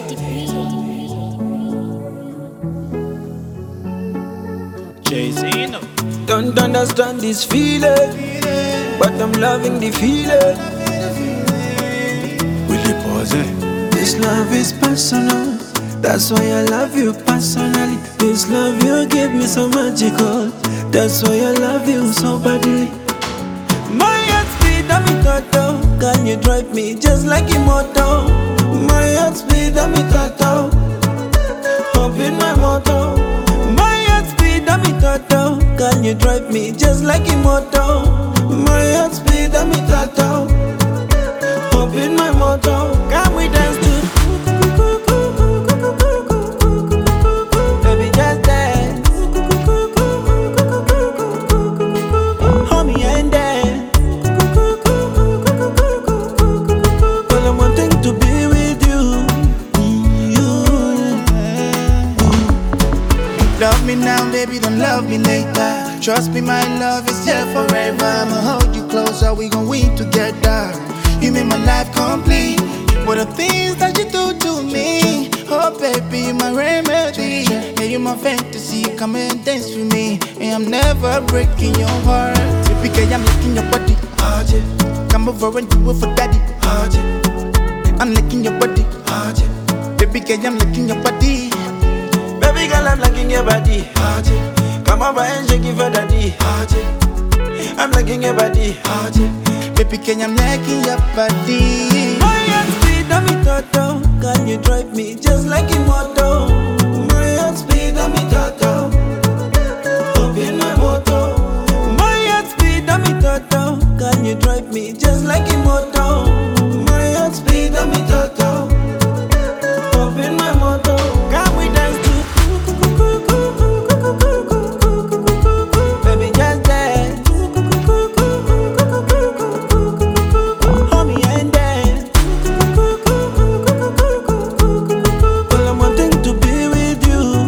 Jay-Z. Don't understand this feeling, but I'm loving the feeling. Will you pause it? This love is personal, that's why I love you personally. This love you give me so magical, that's why I love you so badly. My heart speed, I'm in total. Can you drive me just like a motor? My heart speed, I'm in total. Hop in my motor. My heart speed, I'm in total. Can you drive me just like a motor? My heart speed, I'm in total. Hop in my motor. Can we dance to? Baby, just dance. Hold me and dance. Well, I'm wanting to be with you. Love me now, baby, don't love me later. Trust me, my love is here forever. I'ma hold you closer, we gon' win together. You make my life complete. What the things that you do to me? Oh, baby, you my remedy. Yeah, you my fantasy. Come and dance with me, and I'm never breaking your heart. Typically, I'm licking your body. Come over and do it for daddy. I'm licking your body. Baby girl, I'm licking your body. Baby girl, I'm liking your body. Come over and shake it for daddy. I'm liking your body. Baby girl, I'm liking your body. My heart speed, I'm in total. Can you drive me just like a motor? My heart speed, I'm in total. Hop in my motor. My heart speed, I'm in total. Can you drive me just like a motor? My heart speed, I'm in total. Hop in my motor. Can we dance to? Baby, just dance. Hold me and dance. Well, I'm wanting to be with you.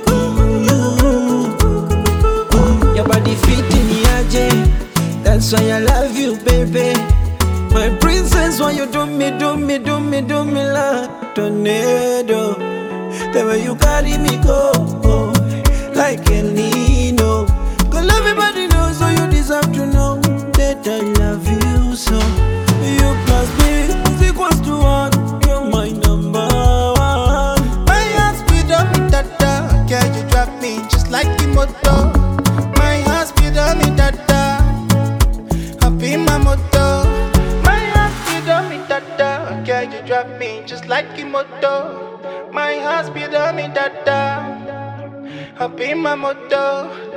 Your body fit in the that's why I love you, baby. My princess, why you do me like tornado? The way you carry me go, like El Nino. Cause everybody knows, so you deserve to know that I love you so. You plus me is equals to one. You're my number one. My heart speed up me dada. Girl, you drive me just like the motor. My heart speed up me dada. Up in my motor. My heart speed up me dada. Girl, you drive me just like the motor. My heart speed up me dada. Up in my motor.